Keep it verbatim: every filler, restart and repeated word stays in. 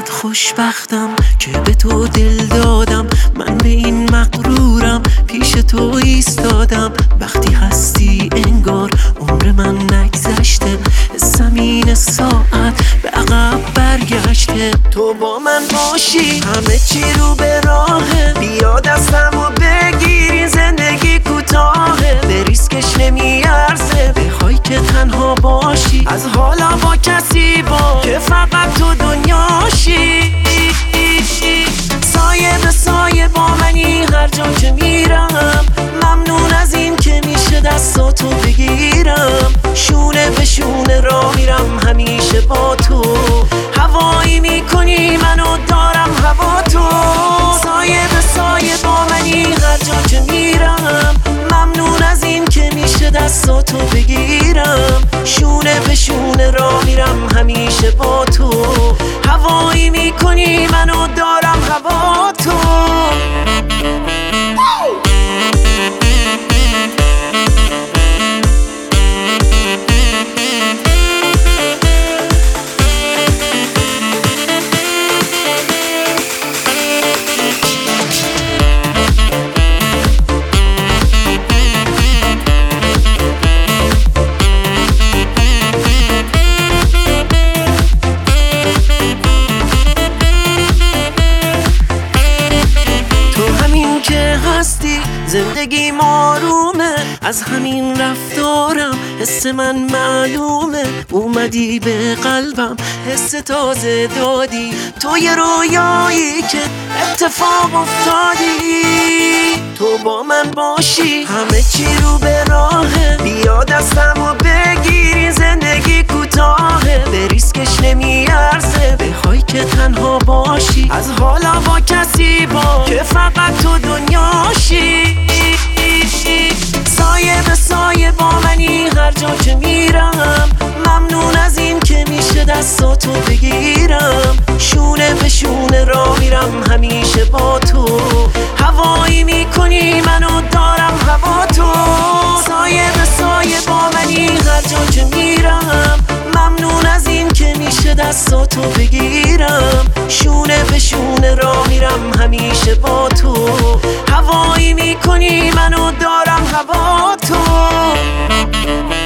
چقدر خوشبختم که به تو دل دادم. من به این مغرورم پیش تو ایستادم. وقتی هستی انگار عمر من نگذشته، زمین ساعت به عقب برگشته. تو با من باشی همه چی رو به راهه، بیا دستمو بگیری زندگی کوتاهه. به ریسکش نمیارزه بخوای که تنها باشی، از حالا با کسی با که فقط تو دنیاشی. سایه به سایه با منی هر جا که میرم، ممنون از این که میشه دستاتو بگیرم. شونه به شونه را میرم همیشه با تو، هوایی میکنی منو دارم هوا تو. سایه به سایه با منی هر جا که میرم، ممنون از این که میشه دستاتو بگیرم. شونه به شونه را میرم همیشه با تو، هوایی میکنی منو دارم هوا تو. زندگی آرومه از همین رفتارم، حس من معلومه. اومدی به قلبم حس تازه دادی، تو یه رویایی که اتفاق افتادی. تو با من باشی همه چی رو به راهه، بیا دستمو بگیری زندگی کوتاهه. به ریسکش نمیارزه بخوای که تنها باشی، از حالا با کسی با که فقط تو دنیاشی. سایه به سایه با منی هر جا که میرم، ممنون از این که میشه دستاتو بگیرم. شونه به شونه را میرم همیشه با تو، هوایی میکنی منو دارم هوا تو. سایه به سایه با منی هر جا که میرم، ممنون از این که میشه دستاتو بگیرم. شونه به شونه را میرم همیشه با تو، هوایی میکنی منو دارم هوا تو.